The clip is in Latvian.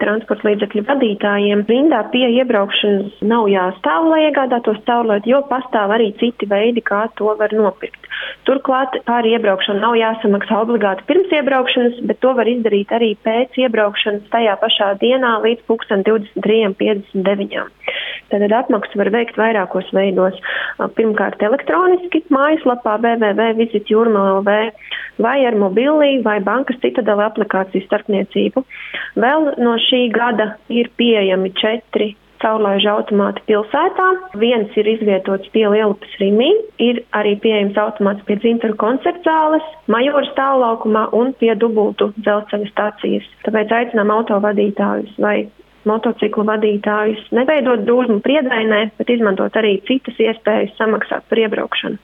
transporta līdzekļu vadītājiem rindā pie iebraukšanas nav jāstāv, lai iegādātos caurlaidu, jo pastāv arī citi veidi, kā to var nopirkt. Turklāt pāri iebraukšanu nav jāsamaksā obligāti pirms iebraukšanas, bet to var izdarīt arī pēc iebraukšanas tajā pašā dienā līdz 23:59. Tātad apmaksu var veikt vairākos veidos. Pirmkārt elektroniski mājaslapā www.visitjurmala.lv vai ar mobili vai bankas Citadele aplikācijas starpniecību. Vēl no šī gada ir pieejami 4 caurlaižu automāti pilsētā. Viens ir izvietots pie Lielupas Rimī, ir arī pieejams automāts pie Dzintaru koncertzāles, Majoru stāvlaukumā un pie Dubultu dzelzceļa stācijas. Tāpēc aicinām autovadītājus vai motociklu vadītājus neveidot drūzmu Priedainē, bet izmantot arī citas iespējas samaksāt par iebraukšanu.